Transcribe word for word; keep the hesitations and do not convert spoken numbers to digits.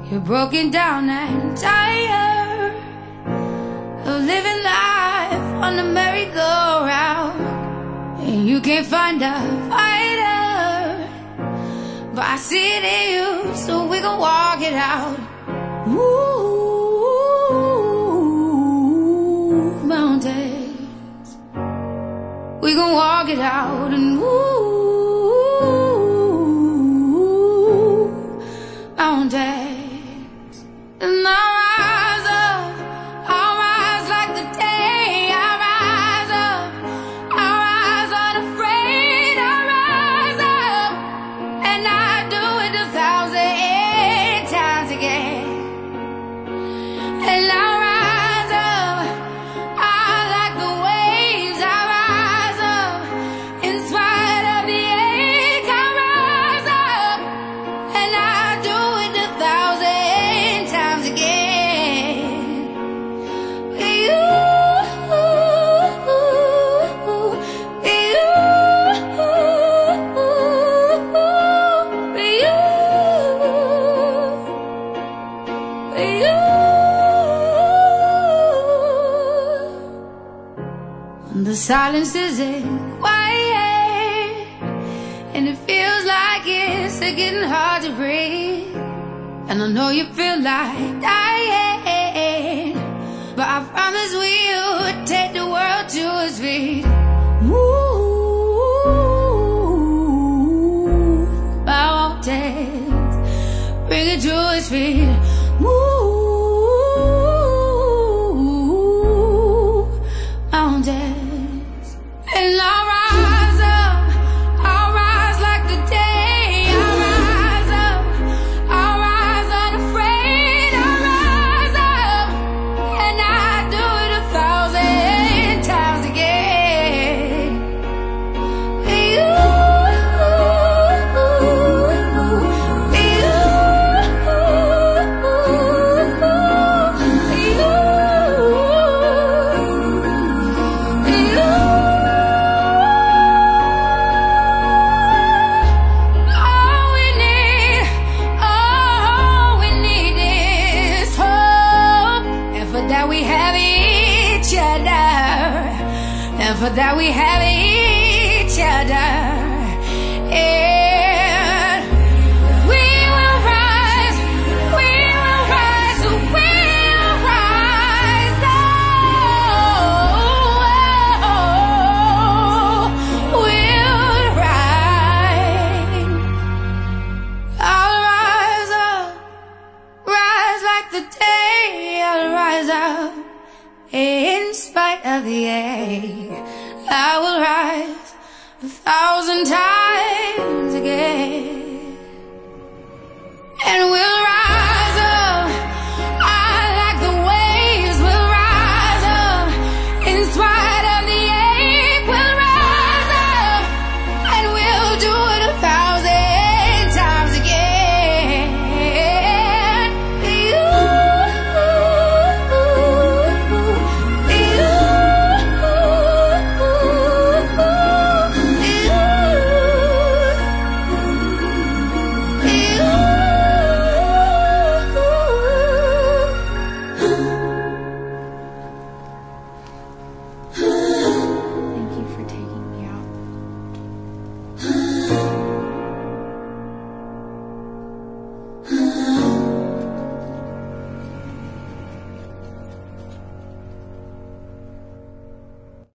You're broken down and tired of living life on the merry-go-round, and you can't find a fighter, but I see it in you, so we gon' walk it out. Move mountains, we gon' walk it out and move mountains. And I'll rise up, I'll rise like the day. I'll rise up, I'll rise unafraid. I'll rise up, and I'll do it a thousand times again. And I'll rise up, I like the waves. I'll rise up, in spite of the ache. I'll rise up, and I'll do it a thousand times again. You, you, you. The silence isn't quiet, and it feels like it's getting hard to breathe. And I know you feel like dying, but I promise we'll take the world to its feet. Move mountains, bring it to its feet. Move mountains. And I'll rise up, I'll rise like the day. I'll rise up, I'll rise unafraid. I'll rise up, and I'll do it a thousand times again. You, that we have each other, and for that we have each other. And we will rise, we will rise, we'll rise. Oh, we'll rise. I'll rise up, rise like the day. I'll rise up, in spite of the ache. I will rise a thousand times.